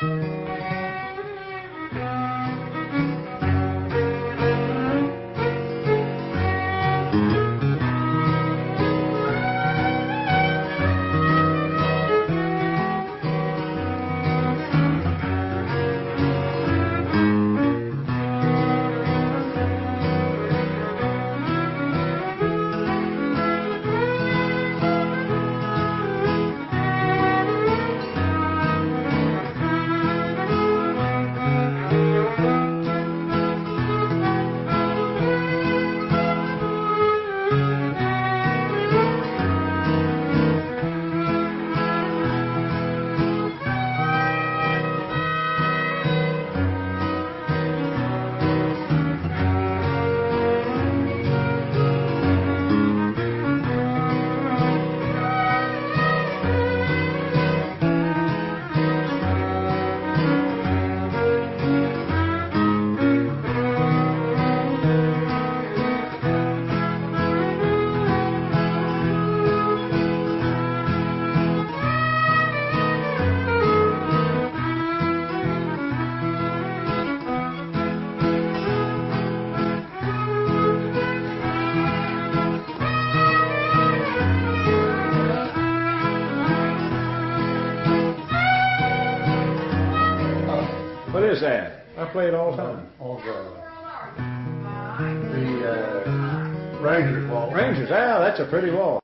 What is that? I play it all the time. The Rangers waltz. Rangers, ah, that's a pretty waltz.